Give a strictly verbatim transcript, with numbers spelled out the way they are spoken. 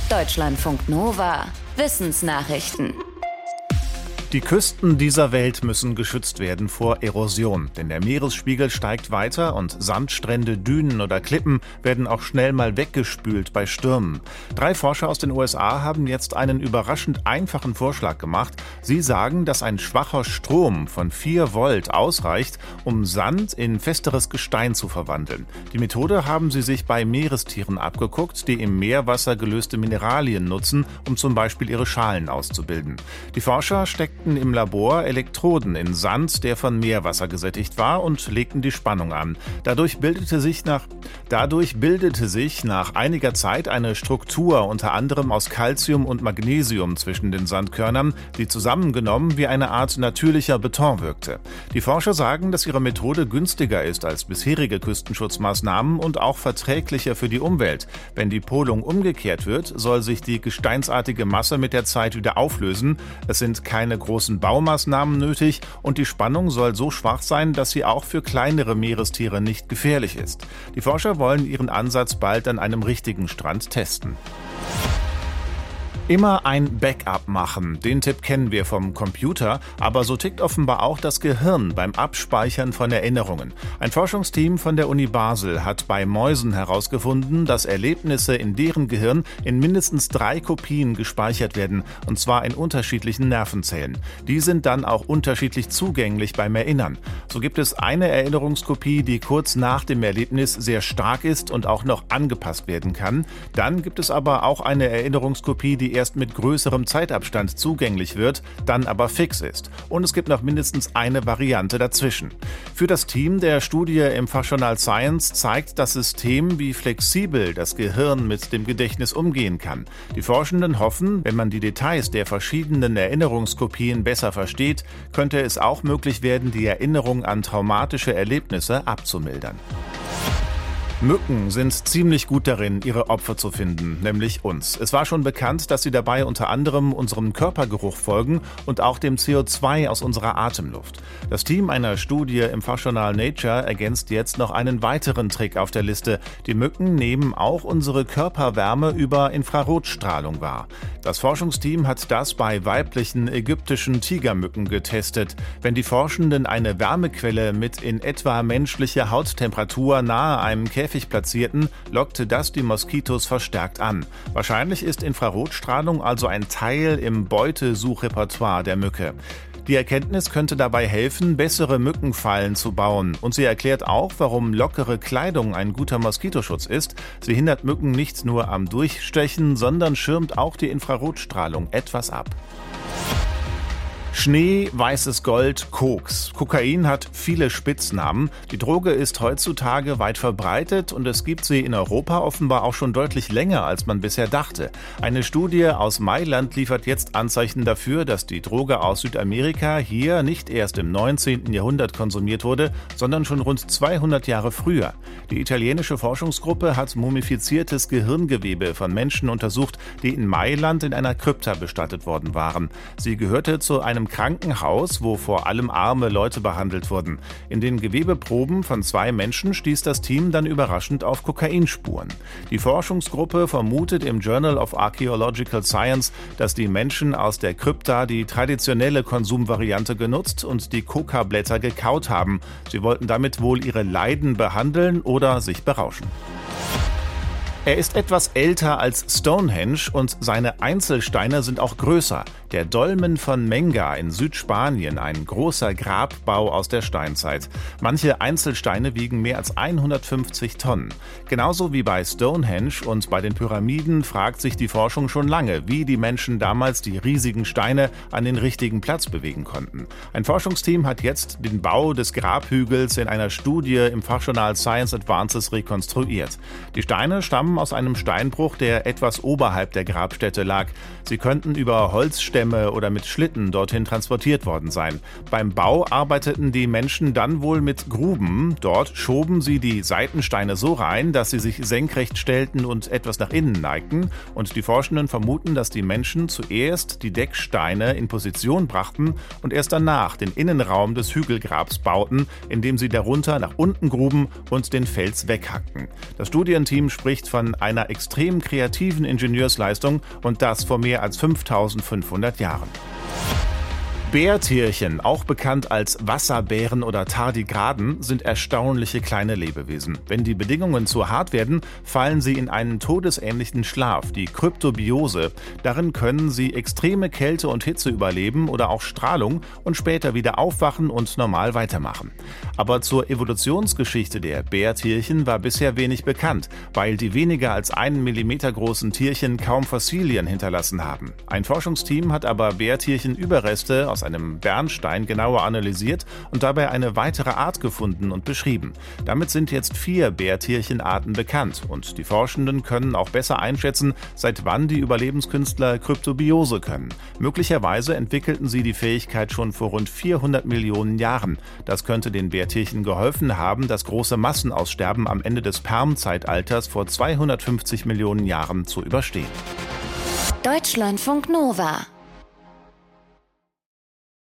Deutschlandfunk Nova. Wissensnachrichten. Die Küsten dieser Welt müssen geschützt werden vor Erosion, denn der Meeresspiegel steigt weiter und Sandstrände, Dünen oder Klippen werden auch schnell mal weggespült bei Stürmen. Drei Forscher aus den U S A haben jetzt einen überraschend einfachen Vorschlag gemacht. Sie sagen, dass ein schwacher Strom von vier Volt ausreicht, um Sand in festeres Gestein zu verwandeln. Die Methode haben sie sich bei Meerestieren abgeguckt, die im Meerwasser gelöste Mineralien nutzen, um zum Beispiel ihre Schalen auszubilden. Die Forscher steckten im Labor Elektroden in Sand, der von Meerwasser gesättigt war, und legten die Spannung an. Dadurch bildete sich nach, dadurch bildete sich nach einiger Zeit eine Struktur, unter anderem aus Calcium und Magnesium zwischen den Sandkörnern, die zusammengenommen wie eine Art natürlicher Beton wirkte. Die Forscher sagen, dass ihre Methode günstiger ist als bisherige Küstenschutzmaßnahmen und auch verträglicher für die Umwelt. Wenn die Polung umgekehrt wird, soll sich die gesteinsartige Masse mit der Zeit wieder auflösen. Es sind keine großen Baumaßnahmen nötig und die Spannung soll so schwach sein, dass sie auch für kleinere Meerestiere nicht gefährlich ist. Die Forscher wollen ihren Ansatz bald an einem richtigen Strand testen. Immer ein Backup machen. Den Tipp kennen wir vom Computer, aber so tickt offenbar auch das Gehirn beim Abspeichern von Erinnerungen. Ein Forschungsteam von der Uni Basel hat bei Mäusen herausgefunden, dass Erlebnisse in deren Gehirn in mindestens drei Kopien gespeichert werden, und zwar in unterschiedlichen Nervenzellen. Die sind dann auch unterschiedlich zugänglich beim Erinnern. So gibt es eine Erinnerungskopie, die kurz nach dem Erlebnis sehr stark ist und auch noch angepasst werden kann. Dann gibt es aber auch eine Erinnerungskopie, die erst mit größerem Zeitabstand zugänglich wird, dann aber fix ist. Und es gibt noch mindestens eine Variante dazwischen. Für das Team der Studie im Fachjournal Science zeigt das System, wie flexibel das Gehirn mit dem Gedächtnis umgehen kann. Die Forschenden hoffen, wenn man die Details der verschiedenen Erinnerungskopien besser versteht, könnte es auch möglich werden, die Erinnerung an traumatische Erlebnisse abzumildern. Mücken sind ziemlich gut darin, ihre Opfer zu finden, nämlich uns. Es war schon bekannt, dass sie dabei unter anderem unserem Körpergeruch folgen und auch dem C O zwei aus unserer Atemluft. Das Team einer Studie im Fachjournal Nature ergänzt jetzt noch einen weiteren Trick auf der Liste. Die Mücken nehmen auch unsere Körperwärme über Infrarotstrahlung wahr. Das Forschungsteam hat das bei weiblichen ägyptischen Tigermücken getestet. Wenn die Forschenden eine Wärmequelle mit in etwa menschlicher Hauttemperatur nahe einem Käfig platzierten, lockte das die Moskitos verstärkt an. Wahrscheinlich ist Infrarotstrahlung also ein Teil im Beutesuchrepertoire der Mücke. Die Erkenntnis könnte dabei helfen, bessere Mückenfallen zu bauen. Und sie erklärt auch, warum lockere Kleidung ein guter Moskitoschutz ist. Sie hindert Mücken nicht nur am Durchstechen, sondern schirmt auch die Infrarotstrahlung etwas ab. Schnee, weißes Gold, Koks. Kokain hat viele Spitznamen. Die Droge ist heutzutage weit verbreitet und es gibt sie in Europa offenbar auch schon deutlich länger, als man bisher dachte. Eine Studie aus Mailand liefert jetzt Anzeichen dafür, dass die Droge aus Südamerika hier nicht erst im neunzehnten Jahrhundert konsumiert wurde, sondern schon rund zweihundert Jahre früher. Die italienische Forschungsgruppe hat mumifiziertes Gehirngewebe von Menschen untersucht, die in Mailand in einer Krypta bestattet worden waren. Sie gehörte zu einem Krankenhaus, wo vor allem arme Leute behandelt wurden. In den Gewebeproben von zwei Menschen stieß das Team dann überraschend auf Kokainspuren. Die Forschungsgruppe vermutet im Journal of Archaeological Science, dass die Menschen aus der Krypta die traditionelle Konsumvariante genutzt und die Kokablätter gekaut haben. Sie wollten damit wohl ihre Leiden behandeln oder sich berauschen. Er ist etwas älter als Stonehenge und seine Einzelsteine sind auch größer. Der Dolmen von Menga in Südspanien, ein großer Grabbau aus der Steinzeit. Manche Einzelsteine wiegen mehr als hundertfünfzig Tonnen. Genauso wie bei Stonehenge und bei den Pyramiden fragt sich die Forschung schon lange, wie die Menschen damals die riesigen Steine an den richtigen Platz bewegen konnten. Ein Forschungsteam hat jetzt den Bau des Grabhügels in einer Studie im Fachjournal Science Advances rekonstruiert. Die Steine stammen aus einem Steinbruch, der etwas oberhalb der Grabstätte lag. Sie könnten über Holzstämme oder mit Schlitten dorthin transportiert worden sein. Beim Bau arbeiteten die Menschen dann wohl mit Gruben. Dort schoben sie die Seitensteine so rein, dass sie sich senkrecht stellten und etwas nach innen neigten. Und die Forschenden vermuten, dass die Menschen zuerst die Decksteine in Position brachten und erst danach den Innenraum des Hügelgrabs bauten, indem sie darunter nach unten gruben und den Fels weghackten. Das Studienteam spricht von von einer extrem kreativen Ingenieursleistung und das vor mehr als fünftausendfünfhundert Jahren. Bärtierchen, auch bekannt als Wasserbären oder Tardigraden, sind erstaunliche kleine Lebewesen. Wenn die Bedingungen zu hart werden, fallen sie in einen todesähnlichen Schlaf, die Kryptobiose. Darin können sie extreme Kälte und Hitze überleben oder auch Strahlung und später wieder aufwachen und normal weitermachen. Aber zur Evolutionsgeschichte der Bärtierchen war bisher wenig bekannt, weil die weniger als einen Millimeter großen Tierchen kaum Fossilien hinterlassen haben. Ein Forschungsteam hat aber Bärtierchen-Überreste aus einem Bernstein genauer analysiert und dabei eine weitere Art gefunden und beschrieben. Damit sind jetzt vier Bärtierchenarten bekannt und die Forschenden können auch besser einschätzen, seit wann die Überlebenskünstler Kryptobiose können. Möglicherweise entwickelten sie die Fähigkeit schon vor rund vierhundert Millionen Jahren. Das könnte den Bärtierchen geholfen haben, das große Massenaussterben am Ende des Perm-Zeitalters vor zweihundertfünfzig Millionen Jahren zu überstehen. Deutschlandfunk Nova